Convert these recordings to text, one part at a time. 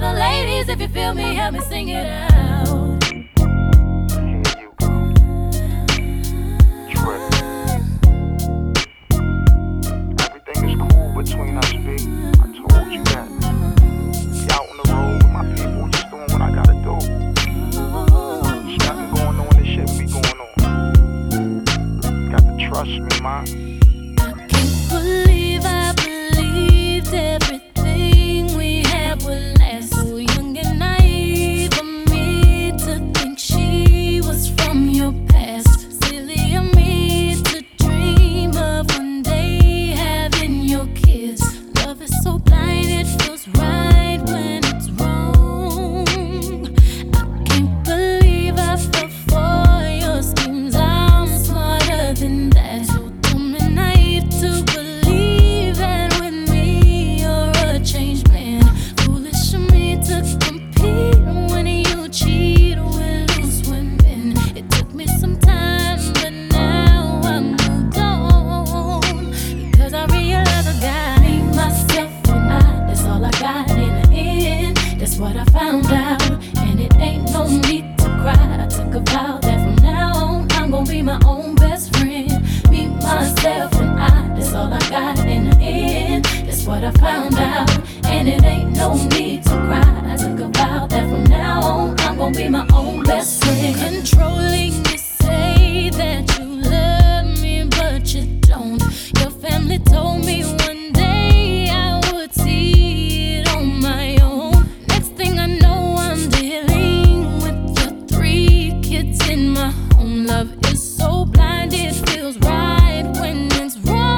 the ladies, if you feel me, help me sing it out. Everything is cool between us, B. I told you that. Be out on the road with my people, just doing what I gotta do. There's nothing going on, this shit be going on. Got to trust me, man. Can't believe I believed everything we had would last. So young and naive of me to think she was from your past. Silly of me to dream of one day having your kids. Love is so blind, it feels right when it's wrong. I can't believe I fell for your schemes. I'm smarter than that. So dumb and naive to believe that with me you're a changed man. Foolish of me to compete when you cheat with loose women. It took me some time, but now I'm moved on. Because I realize I got me, myself, and I. That's all I got in the end. That's what I found out. And it ain't no need to cry. I took a vow that from now on I'm gonna be my own best friend. Me, myself, and I. That's all I got in the end. That's what I found out. And it ain't no need to cry. I took a vow that from now on I'm gonna be my own best friend. Controlling, you say that you love me, but you don't. Your family told me one day I would see it on my own. Next thing I know, I'm dealing with your 3 kids in my home. Love is so blind, it feels right when it's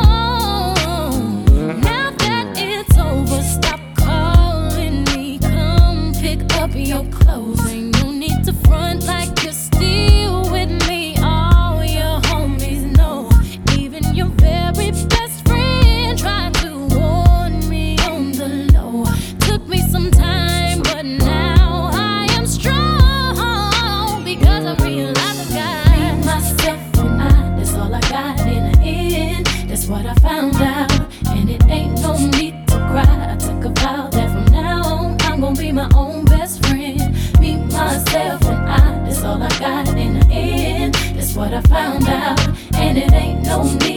wrong. Now that it's over, stop calling me. Come pick up your clothes. Ain't no need to front like you're still with me. All your homies know. Even your very best friend tried to warn me on the low. Took me some time, but now I am strong. Because I realize I got me, myself, and I. That's all I got in the end. That's what I found out. And it ain't no need to cry. I took a vow that from now on I'm gonna be my own best friend. Me, myself, and I. That's all I got in the end. That's what I found out. And it ain't no need